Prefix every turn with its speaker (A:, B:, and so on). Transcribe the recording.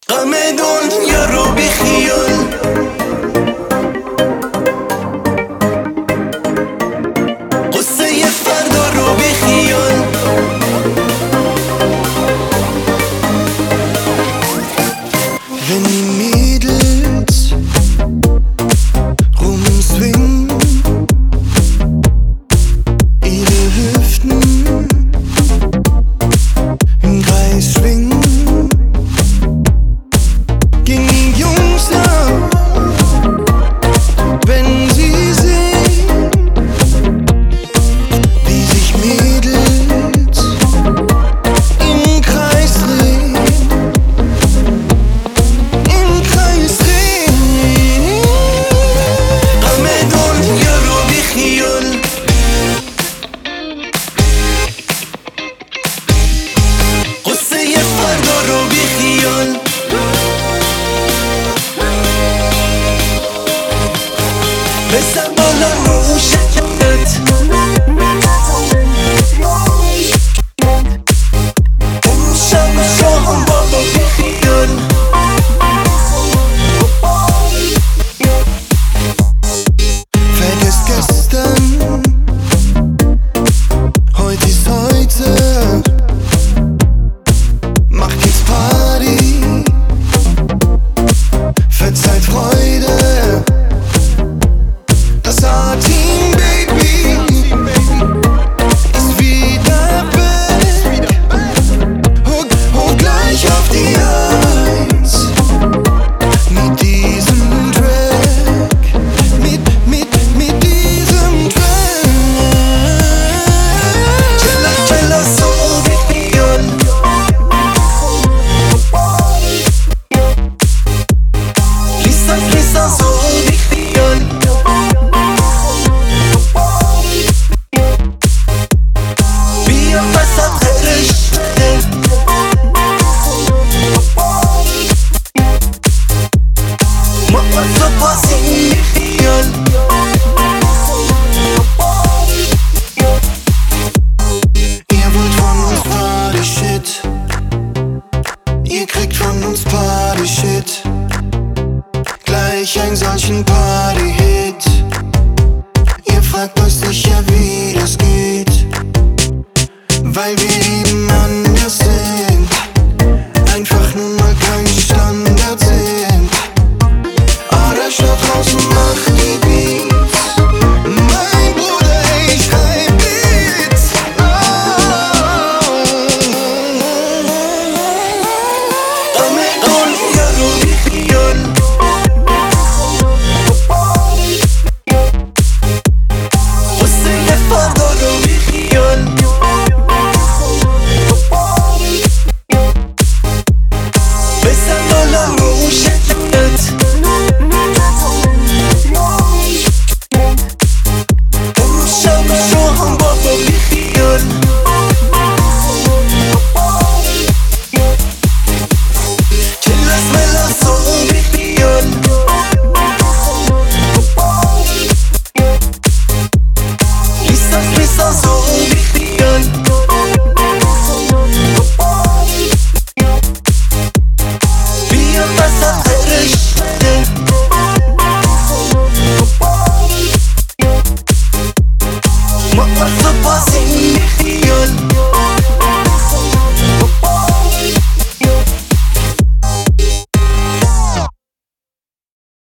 A: غم دنیا رو بیخیال، قصه فردا رو بیخیال. Wenn die Mädels rumswingen, ihre Hüften im Kreis schwingen, gehen die Jungs ab, wenn sie sehen, wie sich Mädels im Kreis drehen, im Kreis drehen. غم دنیا رو بیخیال، قصه فردا رو بیخیال. بزن بالا موشکت، اون شب شام بابا بیخیال. Vergiss gestern, heute ist heute. Macht jetzt Party, verzeiht Freude. Das A-Team, Baby, ist wieder back. Hoch gleich auf die Eins mit diesem Track, mit diesem Track. Chilla, chilla, so بیخیال. لیسان، لیسان، so بیخیال. بیا وسط رشته، ما تو بازی بیخیال. Ihr wollt von uns Party-Shit, ihr kriegt von uns Party-Shit, gleich einen solchen Party-Hit. Ihr fragt euch sicher, wie das geht, weil wir eben anders sind. Einfach nur mal kein Stand.